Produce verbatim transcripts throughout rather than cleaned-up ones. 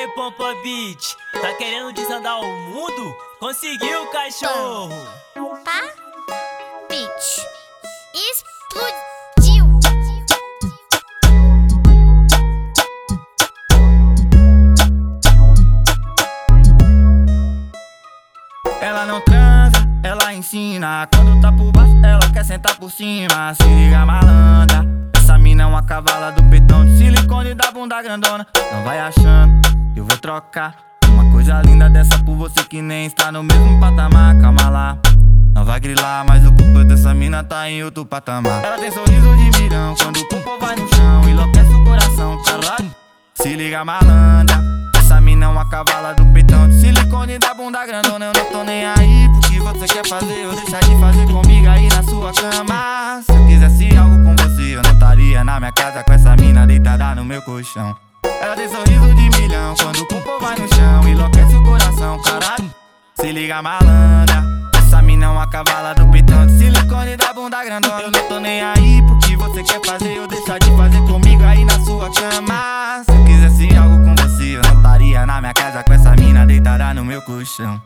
Pompa Beat, tá querendo desandar o mundo? Conseguiu, cachorro! Pompa Beat explodiu! Ela não transa, ela ensina. Quando tá por baixo, ela quer sentar por cima. Se liga, malandra, essa mina é uma cavala do peitão de silicone da bunda grandona. Não vai achando que eu vou trocar uma coisa linda dessa por você que nem está no mesmo patamar. Calma lá, não vai grilar, mas o pulpo dessa mina tá em outro patamar. Ela tem sorriso de mirão, quando o pulpo vai no chão, enlouquece o coração, caralho. Se liga, malandra, essa mina é uma cavala do peitão de silicone da bunda grandona. Eu não tô nem aí pro que você quer fazer ou deixar de fazer comigo aí na sua cama. Se eu quisesse algo com você, eu não estaria na minha casa com essa mina deitada no meu colchão. Ela tem sorriso de milhão, quando o pulpo vai no chão, enlouquece o coração, caralho. Se liga, malandra, essa mina é uma cavala do peitão de silicone da bunda grandona. Eu não tô nem aí pro que você quer fazer ou deixar de fazer comigo aí na sua cama. Se eu quisesse algo com você, eu não estaria na minha casa com essa mina deitada no meu colchão.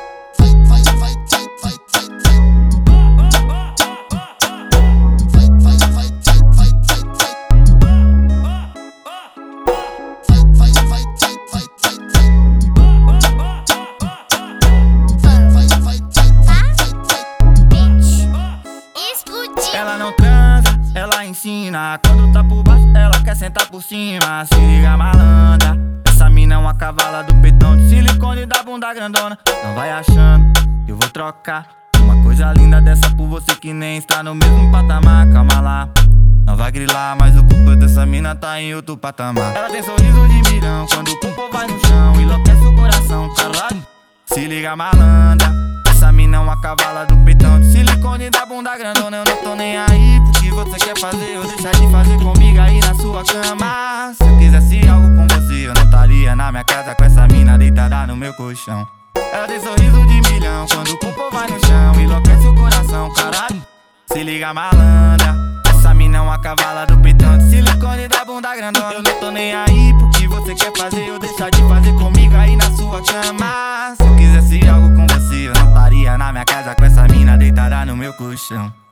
Ela não transa, ela ensina. Quando tá por baixo, ela quer sentar por cima. Se liga, malandra, essa mina é uma cavala do peitão de silicone da bunda grandona. Não vai achando que eu vou trocar uma coisa linda dessa por você que nem está no mesmo patamar. Calma lá, não vai grilar, mas o pulpo dessa mina tá em outro patamar. Ela tem sorriso de mirão, quando o pulpo vai no chão, enlouquece o coração, caralho. Se liga, malandra, essa mina é uma cavala do peitão de silicone da bunda grandona. Eu não tô nem aí pro que você quer fazer ou deixar de fazer comigo aí na sua cama. Se eu quisesse algo com você, eu não estaria na minha casa com essa mina deitada no meu colchão. Ela tem sorriso de milhão, quando o pulpo vai no chão, enlouquece o coração, caralho. Se liga, malandra, essa mina é uma cavala do peitão de silicone da bunda grandona. Eu não tô nem aí pro que você quer fazer ou deixar de fazer comigo aí na sua cama. Se eu quisesse algo com você, eu não estaria na minha casa com essa mina deitada no meu colchão.